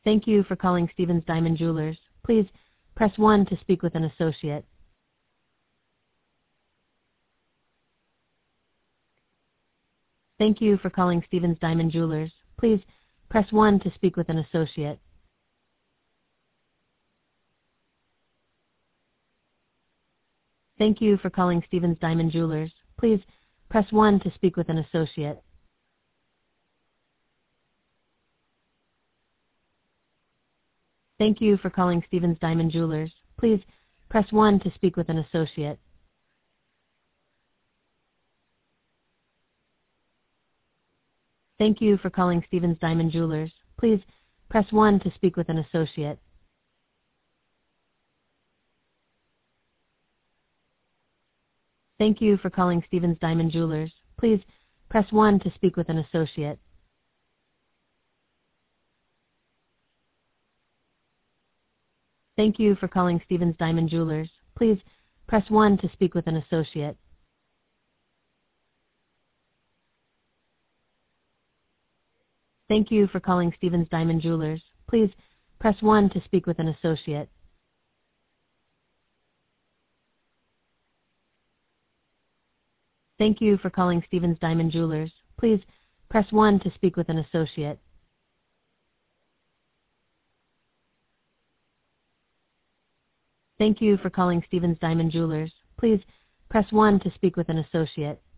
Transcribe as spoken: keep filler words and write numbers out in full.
Thank you for calling Stevens Diamond Jewelers. Please press one to speak with an associate. Thank you for calling Stevens Diamond Jewelers. Please press one to speak with an associate. Thank you for calling Stevens Diamond Jewelers. Please press one to speak with an associate. Thank you for calling Stevens Diamond Jewelers. Please press one to speak with an associate. Thank you for calling Stevens Diamond Jewelers. Please press one to speak with an associate. Thank you for calling Stevens Diamond Jewelers. Please press one to speak with an associate. Thank you for calling Stevens Diamond Jewelers. Please press one to speak with an associate. Thank you for calling Stevens Diamond Jewelers. Please press one to speak with an associate. Thank you for calling Stevens Diamond Jewelers. Please press one to speak with an associate. Thank you for calling Stevens Diamond Jewelers. Please press one to speak with an associate. Thank you for calling Stevens Diamond Jewelers. Please press one to speak with an associate. Thank you for calling Stevens Diamond Jewelers. Please press one to speak with an associate. Thank you for calling Stevens Diamond Jewelers. Please press one to speak with an associate.